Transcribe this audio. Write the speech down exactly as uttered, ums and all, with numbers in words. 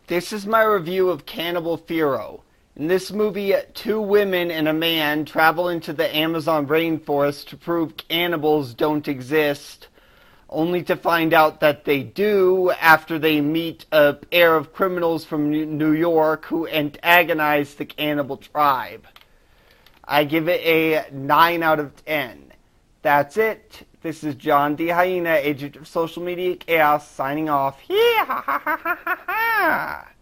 This is my review of Cannibal Ferox. In this movie, two women and a man travel into the Amazon rainforest to prove cannibals don't exist, only to find out that they do after they meet a pair of criminals from New York who antagonize the cannibal tribe. I give it a nine out of ten. That's it. This is John D. Hyena, agent of social media chaos, signing off. Hee ha ha ha ha ha ha!